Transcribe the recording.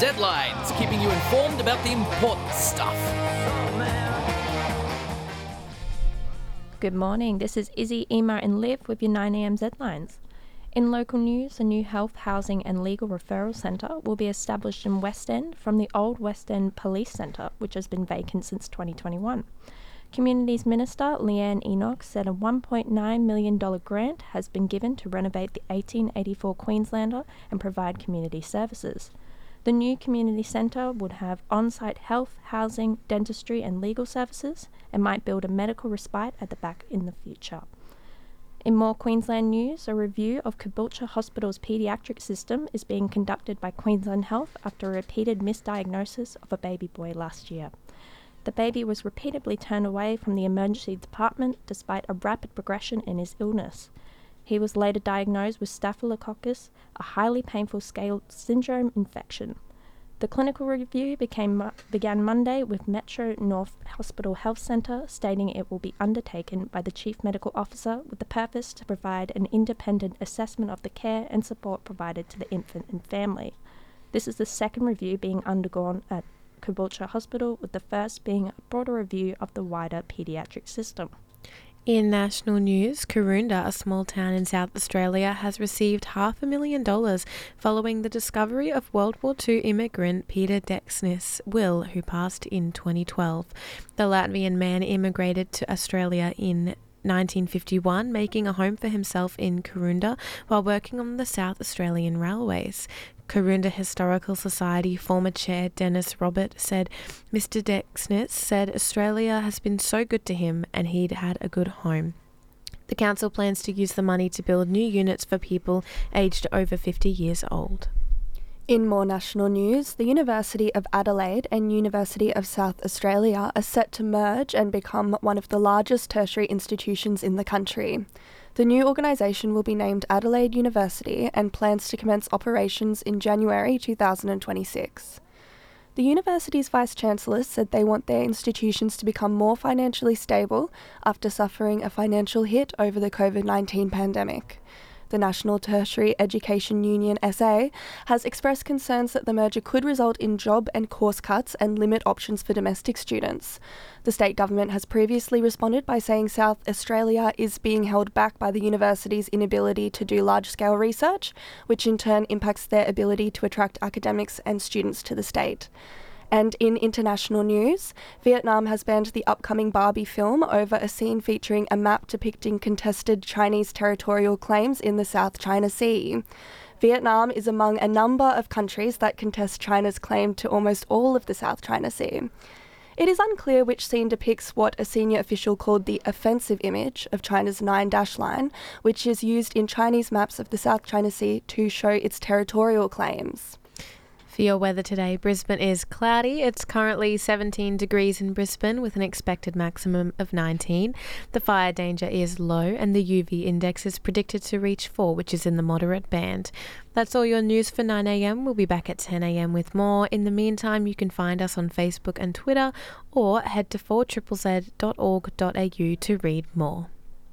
Z-Lines, keeping you informed about the important stuff. Good morning, this is Izzy, Emma and Liv with your 9am Z-Lines. In local news, a new health, housing and legal referral centre will be established in West End from the old West End Police Centre, which has been vacant since 2021. Communities Minister Leanne Enoch said a $1.9 million grant has been given to renovate the 1884 Queenslander and provide community services. The new community centre would have on-site health, housing, dentistry and legal services and might build a medical respite at the back in the future. In more Queensland news, a review of Caboolture Hospital's paediatric system is being conducted by Queensland Health after a repeated misdiagnosis of a baby boy last year. The baby was repeatedly turned away from the emergency department despite a rapid progression in his illness. He was later diagnosed with Staphylococcus, a highly painful scale syndrome infection. The clinical review began Monday with Metro North Hospital Health Centre stating it will be undertaken by the Chief Medical Officer with the purpose to provide an independent assessment of the care and support provided to the infant and family. This is the second review being undergone at Caboolture Hospital, with the first being a broader review of the wider paediatric system. In national news, Karoonda, a small town in South Australia, has received $500,000 following the discovery of World War II immigrant Peter Deksnis' will, who passed in 2012. The Latvian man immigrated to Australia in 1951, making a home for himself in Karoonda while working on the South Australian railways. Karoonda Historical Society former chair Dennis Robert said Mr. Deksnis said Australia has been so good to him and he'd had a good home. The council plans to use the money to build new units for people aged over 50 years old. In more national news, the University of Adelaide and University of South Australia are set to merge and become one of the largest tertiary institutions in the country. The new organisation will be named Adelaide University and plans to commence operations in January 2026. The university's Vice-Chancellor said they want their institutions to become more financially stable after suffering a financial hit over the COVID-19 pandemic. The National Tertiary Education Union SA has expressed concerns that the merger could result in job and course cuts and limit options for domestic students. The state government has previously responded by saying South Australia is being held back by the university's inability to do large-scale research, which in turn impacts their ability to attract academics and students to the state. And in international news, Vietnam has banned the upcoming Barbie film over a scene featuring a map depicting contested Chinese territorial claims in the South China Sea. Vietnam is among a number of countries that contest China's claim to almost all of the South China Sea. It is unclear which scene depicts what a senior official called the offensive image of China's Nine-Dash Line, which is used in Chinese maps of the South China Sea to show its territorial claims. For your weather today, Brisbane is cloudy. It's currently 17 degrees in Brisbane with an expected maximum of 19. The fire danger is low and the UV index is predicted to reach 4, which is in the moderate band. That's all your news for 9am. We'll be back at 10am with more. In the meantime, you can find us on Facebook and Twitter or head to 4ZZZ.org.au to read more.